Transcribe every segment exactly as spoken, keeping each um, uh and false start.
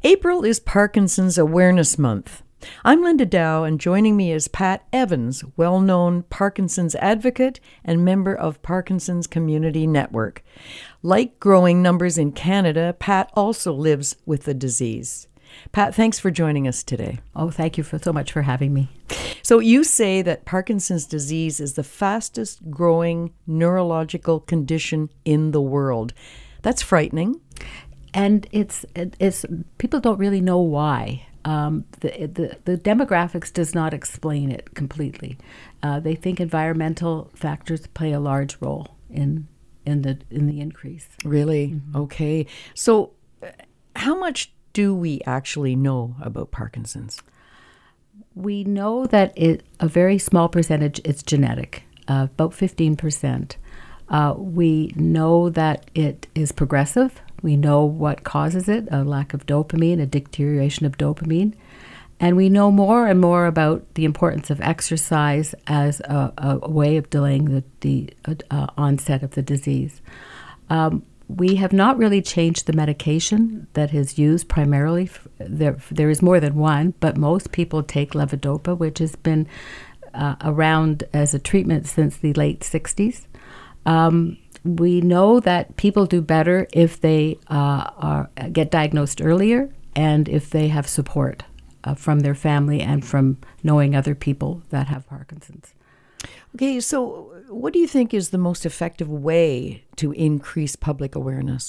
April is Parkinson's Awareness Month. I'm Linda Dow, and joining me is Pat Evans, well-known Parkinson's advocate and member of Parkinson's Community Network. Like growing numbers in Canada, Pat also lives with the disease. Pat, thanks for joining us today. Oh, thank you for so much for having me. So you say that Parkinson's disease is the fastest growing neurological condition in the world. That's frightening. And it's it's people don't really know why. Um, the, the the demographics does not explain it completely. Uh, they think environmental factors play a large role in in the in the increase. Really? Mm-hmm. Okay. So, uh, how much do we actually know about Parkinson's? We know that it, a very small percentage is genetic, uh, about fifteen percent. Uh, we know that it is progressive. We know what causes it, a lack of dopamine, a deterioration of dopamine. And we know more and more about the importance of exercise as a, a way of delaying the, the uh, onset of the disease. Um, we have not really changed the medication that is used primarily. There, there is more than one, but most people take levodopa, which has been uh, around as a treatment since the late sixties. Um, we know that people do better if they uh, are get diagnosed earlier and if they have support uh, from their family and from knowing other people that have Parkinson's. Okay, so what do you think is the most effective way to increase public awareness?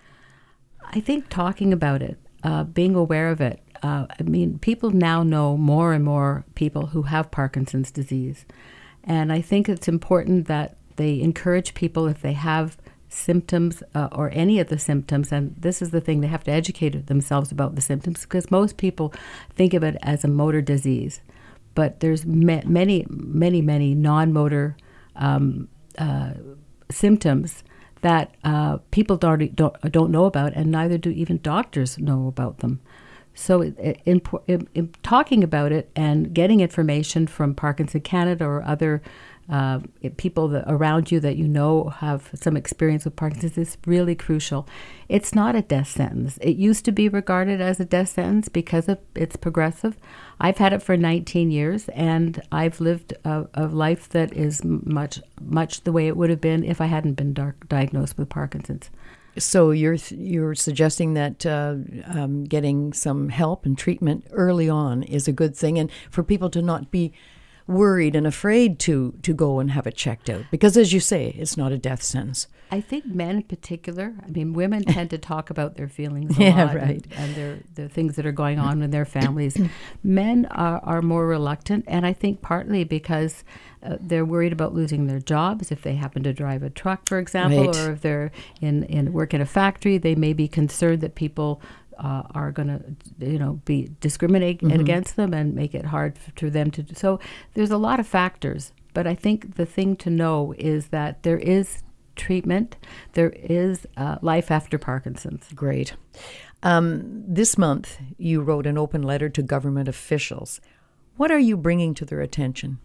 I think talking about it, uh, being aware of it. Uh, I mean, people now know more and more people who have Parkinson's disease. And I think it's important that they encourage people if they have symptoms uh, or any of the symptoms, and this is the thing, they have to educate themselves about the symptoms because most people think of it as a motor disease. But there's ma- many, many, many non-motor um, uh, symptoms that uh, people don't, don't don't know about, and neither do even doctors know about them. So in, in, in talking about it and getting information from Parkinson Canada or other uh, people that around you that you know have some experience with Parkinson's is really crucial. It's not a death sentence. It used to be regarded as a death sentence because of it's progressive. I've had it for nineteen years, and I've lived a, a life that is much, much the way it would have been if I hadn't been dar- diagnosed with Parkinson's. So you're you're suggesting that uh, um, getting some help and treatment early on is a good thing, and for people to not be worried and afraid to to go and have it checked out, because as you say, it's not a death sentence. I think men in particular, I mean, women tend to talk about their feelings a yeah, lot right. and, and their, the things that are going on in their families. Men are, are more reluctant, and I think partly because uh, they're worried about losing their jobs. If they happen to drive a truck, for example, right. or if they're in, in work in a factory, they may be concerned that people Uh, are going to, you know, be discriminate mm-hmm. against them and make it hard for them to. So there's a lot of factors, but I think the thing to know is that there is treatment, there is uh, life after Parkinson's. Great. Um, this month, you wrote an open letter to government officials. What are you bringing to their attention?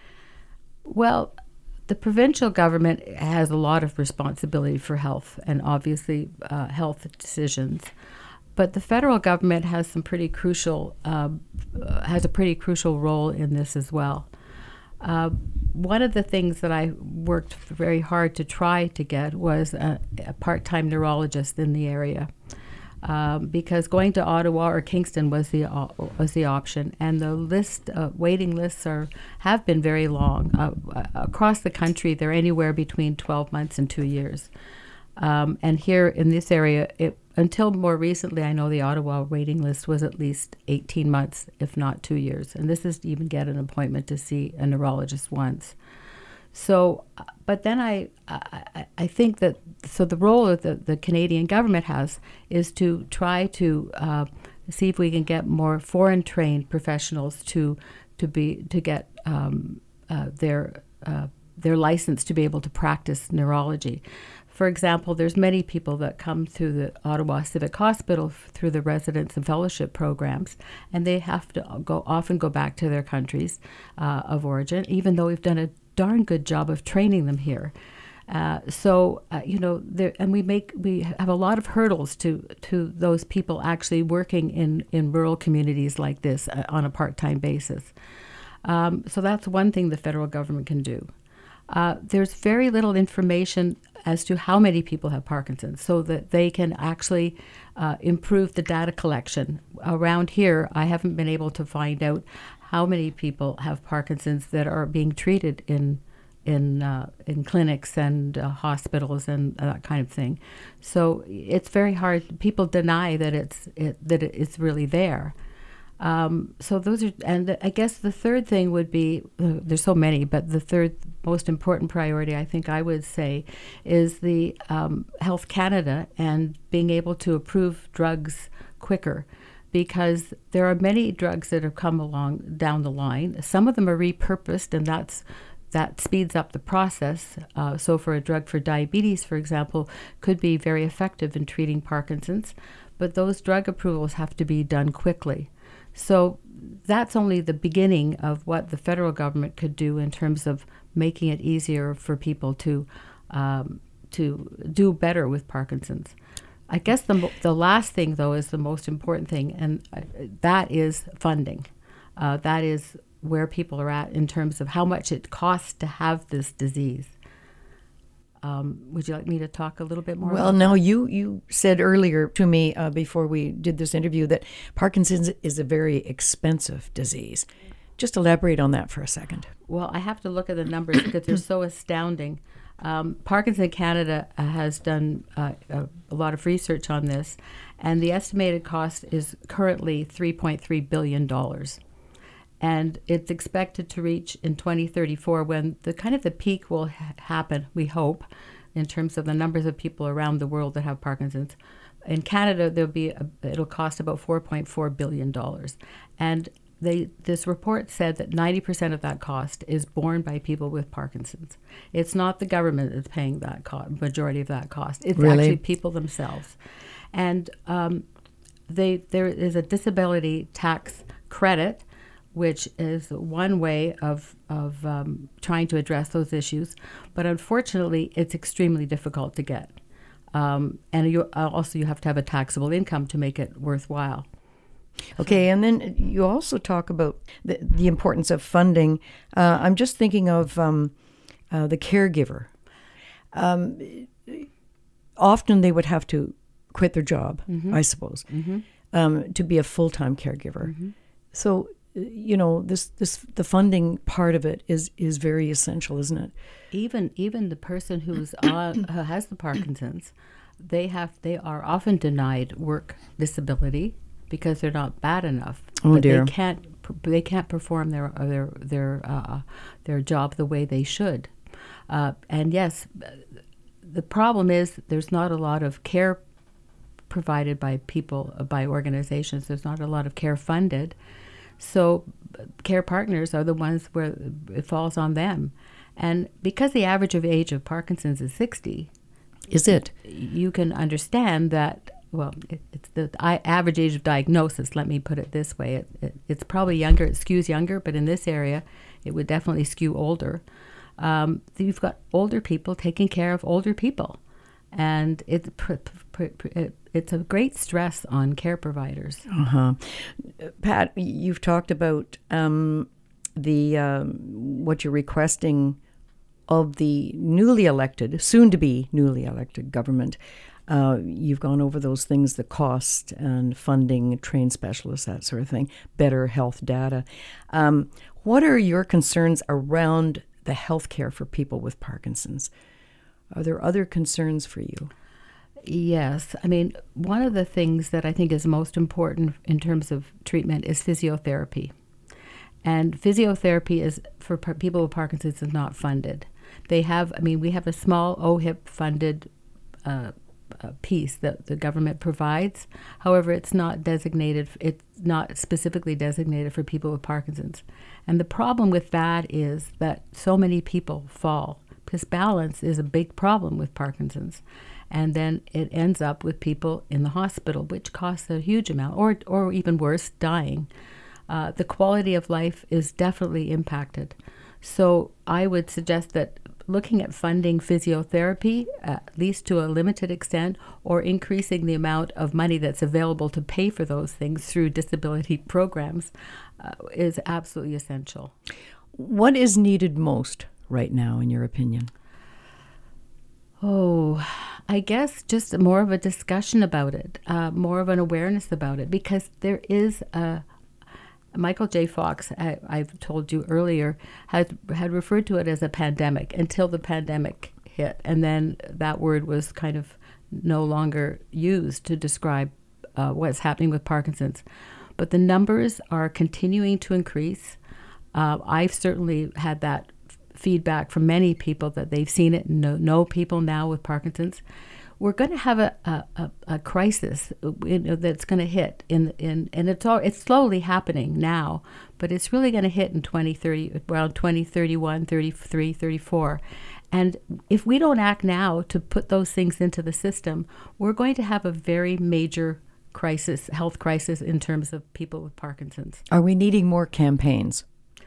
Well, the provincial government has a lot of responsibility for health and obviously uh, health decisions. But the federal government has some pretty crucial uh, has a pretty crucial role in this as well. Uh, one of the things that I worked very hard to try to get was a, a part-time neurologist in the area, um, because going to Ottawa or Kingston was the uh, was the option, and the list uh, waiting lists are have been very long uh, across the country. They're anywhere between twelve months and two years, um, and here in this area it. Until more recently, I know the Ottawa waiting list was at least eighteen months, if not two years. And this is to even get an appointment to see a neurologist once. So, but then I I, I think that, so the role that the, the Canadian government has is to try to uh, see if we can get more foreign trained professionals to to be to get um, uh, their uh, their license to be able to practice neurology. For example, there's many people that come through the Ottawa Civic Hospital f- through the residence and fellowship programs, and they have to go often go back to their countries uh, of origin, even though we've done a darn good job of training them here. Uh, so uh, you know, there, and we make we have a lot of hurdles to to those people actually working in in rural communities like this uh, on a part-time basis. Um, so that's one thing the federal government can do. Uh, there's very little information as to how many people have Parkinson's, so that they can actually uh, improve the data collection. Around here, I haven't been able to find out how many people have Parkinson's that are being treated in in uh, in clinics and uh, hospitals and that kind of thing. So it's very hard. People deny that it's it, that it's really there. Um, so those are, and the, I guess the third thing would be, uh, there's so many, but the third most important priority, I think I would say, is the um, Health Canada and being able to approve drugs quicker, because there are many drugs that have come along down the line. Some of them are repurposed, and that's that speeds up the process. Uh, so for a drug for diabetes, for example, could be very effective in treating Parkinson's, but those drug approvals have to be done quickly. So that's only the beginning of what the federal government could do in terms of making it easier for people to um, to do better with Parkinson's. I guess the the last thing, though, is the most important thing, and uh, that is funding. Uh, that is where people are at in terms of how much it costs to have this disease. Um, would you like me to talk a little bit more? Well, about no, that? you, you said earlier to me uh, before we did this interview that Parkinson's is a very expensive disease. Just elaborate on that for a second. Well, I have to look at the numbers because they're so astounding. Um, Parkinson Canada uh, has done uh, a, a lot of research on this, and the estimated cost is currently three point three billion dollars. And it's expected to reach in twenty thirty-four, when the kind of the peak will ha- happen, we hope, in terms of the numbers of people around the world that have Parkinson's. In Canada, there'll be a, it'll cost about four point four billion dollars. And they this report said that ninety percent of that cost is borne by people with Parkinson's. It's not the government that's paying that co- majority of that cost. It's Really? actually people themselves. And um, they there is a disability tax credit, which is one way of of um, trying to address those issues. But unfortunately, it's extremely difficult to get. Um, and you, uh, also you have to have a taxable income to make it worthwhile. Okay, and then you also talk about the, the importance of funding. Uh, I'm just thinking of um, uh, the caregiver. Um, often they would have to quit their job, Mm-hmm. I suppose, Mm-hmm. um, to be a full-time caregiver. Mm-hmm. So, you know, this, this the funding part of it is, is very essential, isn't it? Even even the person who's on, who has the Parkinson's, they have they are often denied work disability because they're not bad enough. Oh, but dear. They can't they can't perform their their their uh, their job the way they should. Uh, and yes, the problem is there's not a lot of care provided by people, by organizations. There's not a lot of care funded. So care partners are the ones where it falls on them. And because the average of age of Parkinson's is sixty, Is it? you can understand that, well, it, it's the I, average age of diagnosis, let me put it this way. It, it, it's probably younger, it skews younger, but in this area, it would definitely skew older. Um, you've got older people taking care of older people. And it, pr- pr- pr- it, it's a great stress on care providers. Uh-huh. Pat, you've talked about um, the um, what you're requesting of the newly elected, soon-to-be newly elected government. Uh, you've gone over those things, the cost and funding, trained specialists, that sort of thing, better health data. Um, what are your concerns around the health care for people with Parkinson's? Are there other concerns for you? Yes. I mean, one of the things that I think is most important in terms of treatment is physiotherapy. And physiotherapy is, for par- people with Parkinson's, is not funded. They have, I mean, we have a small O H I P-funded uh, uh, piece that the government provides. However, it's not designated, it's not specifically designated for people with Parkinson's. And the problem with that is that so many people fall, because balance is a big problem with Parkinson's. And then it ends up with people in the hospital, which costs a huge amount, or or even worse, dying. Uh, the quality of life is definitely impacted. So I would suggest that looking at funding physiotherapy, at least to a limited extent, or increasing the amount of money that's available to pay for those things through disability programs uh, is absolutely essential. What is needed most right now, in your opinion? Oh, I guess just more of a discussion about it, uh, more of an awareness about it, because there is a Michael J. Fox, I, I've told you earlier, had had referred to it as a pandemic until the pandemic hit, and then that word was kind of no longer used to describe uh, what's happening with Parkinson's. But the numbers are continuing to increase. Uh, I've certainly had that f- feedback from many people that they've seen it and know, know people now with Parkinson's. We're going to have a, a, a, a crisis you know, that's going to hit in in and it's all it's slowly happening now, but it's really going to hit in twenty thirty, around twenty thirty-one, thirty-three, thirty-four. And if we don't act now to put those things into the system, we're going to have a very major crisis, health crisis in terms of people with Parkinson's. Are we needing more campaigns?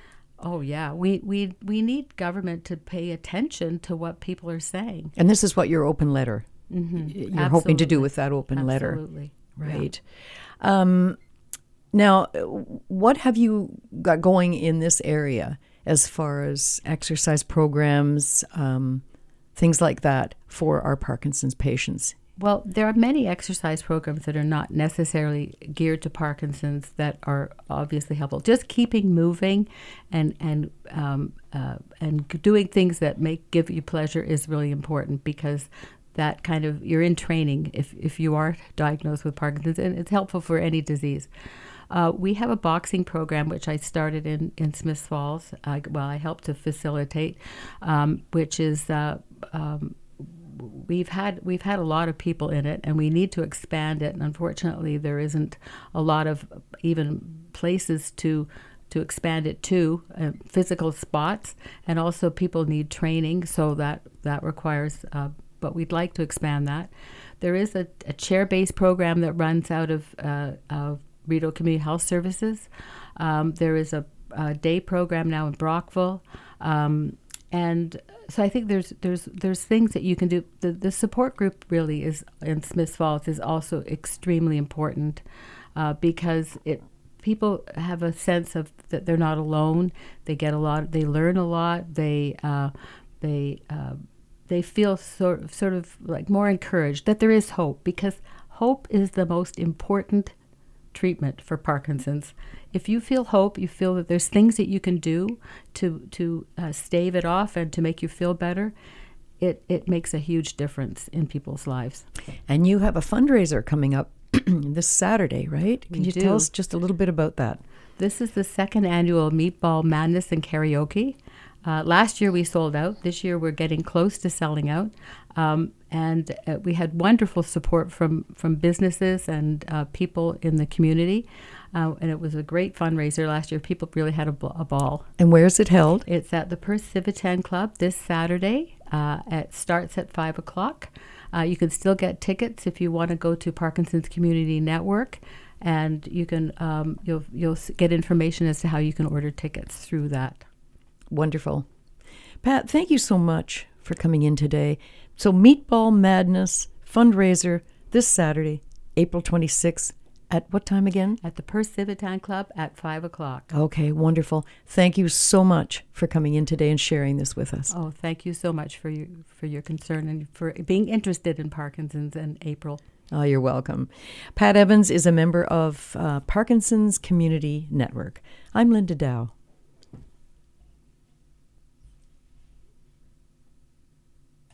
Oh, yeah. We, we, we need government to pay attention to what people are saying. And this is what your open letter Mm-hmm. you're Absolutely. hoping to do with that open letter. Absolutely. Right. Yeah. Um, now, what have you got going in this area as far as exercise programs, um, things like that for our Parkinson's patients? Well, there are many exercise programs that are not necessarily geared to Parkinson's that are obviously helpful. Just keeping moving and and um, uh, and doing things that make give you pleasure is really important, because that kind of, you're in training if, if you are diagnosed with Parkinson's, and it's helpful for any disease. Uh, we have a boxing program, which I started in, in Smiths Falls. Uh, well, I helped to facilitate, um, which is, uh, um, we've had we've had a lot of people in it, and we need to expand it. And unfortunately, there isn't a lot of even places to to expand it to, uh, physical spots, and also people need training, so that, that requires uh, but we'd like to expand that. There is a, a chair-based program that runs out of, uh, of Rideau Community Health Services. Um, there is a, a day program now in Brockville. Um, and so I think there's there's there's things that you can do. The, the support group really is in Smiths Falls is also extremely important uh, because it people have a sense of that they're not alone. They get a lot. They learn a lot. They uh, they uh, they feel sort of, sort of like more encouraged that there is hope, because hope is the most important treatment for Parkinson's. If you feel hope, you feel that there's things that you can do to to uh, stave it off and to make you feel better, it, it makes a huge difference in people's lives. And you have a fundraiser coming up this Saturday, right? Can We you do. tell us just a little bit about that? This is the second annual Meatball Madness and Karaoke. Uh, last year we sold out. This year we're getting close to selling out. Um, and uh, we had wonderful support from, from businesses and uh, people in the community. Uh, and it was a great fundraiser last year. People really had a, b- a ball. And where is it held? It's at the Perth Civitan Club this Saturday. Uh, it starts at five o'clock. Uh, you can still get tickets if you want to go to Parkinson's Community Network. And you can um, you'll you'll get information as to how you can order tickets through that. Wonderful. Pat, thank you so much for coming in today. So Meatball Madness fundraiser this Saturday, April twenty-sixth. At what time again? At the Perth Civitan Club at five o'clock. Okay, wonderful. Thank you so much for coming in today and sharing this with us. Oh, thank you so much for your for your concern and for being interested in Parkinson's in April. Oh, you're welcome. Pat Evans is a member of uh, Parkinson's Community Network. I'm Linda Dow.